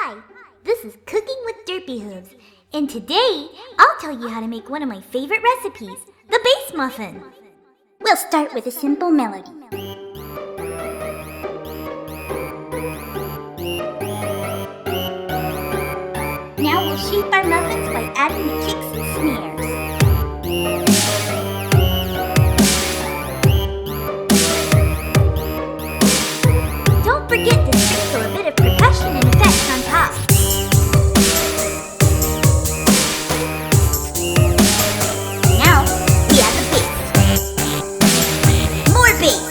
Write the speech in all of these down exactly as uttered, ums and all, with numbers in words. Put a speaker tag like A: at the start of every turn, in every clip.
A: Hi, this is Cooking with Derpy Hooves, and today I'll tell you how to make one of my favorite recipes, the base muffin. We'll start with a simple melody. Now we'll shape our muffins by adding the kicks and smears. Don't forget to sprinkle a bit of percussion and effects on top. Now, we add the base. More base.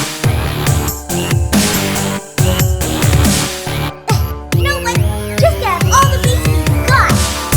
A: You know what? Just add all the base you got.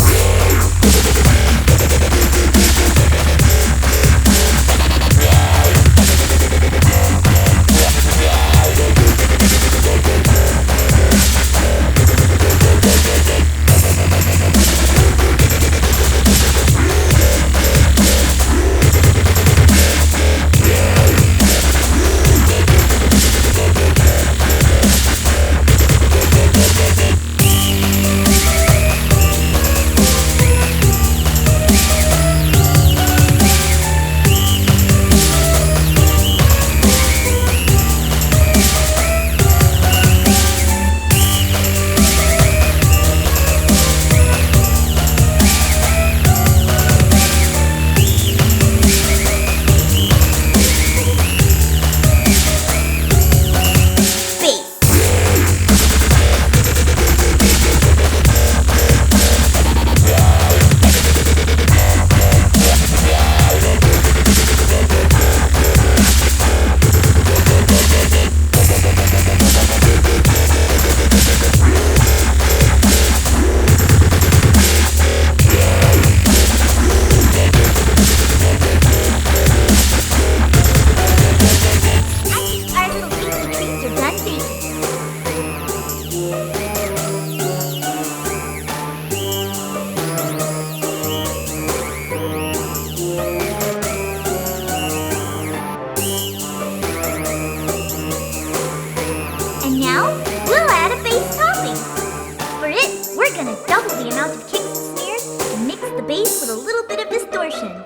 A: And now, we'll add a base topping. For it, we're gonna double the amount of kicks and smears and mix the base with a little bit of distortion.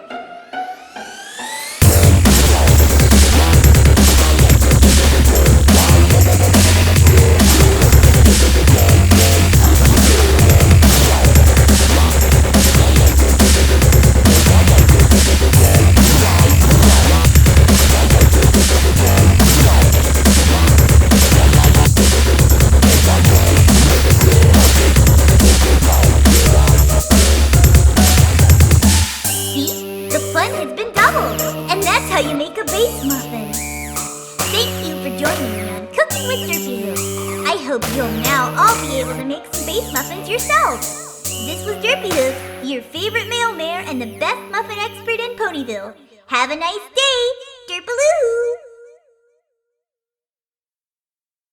A: The fun has been doubled, and that's how you make a base muffin. Thank you for joining me on Cooking with Derpy Hooves. I hope you'll now all be able to make some base muffins yourselves. This was Derpy Hooves, your favorite male mare and the best muffin expert in Ponyville. Have a nice day, Derpaloo!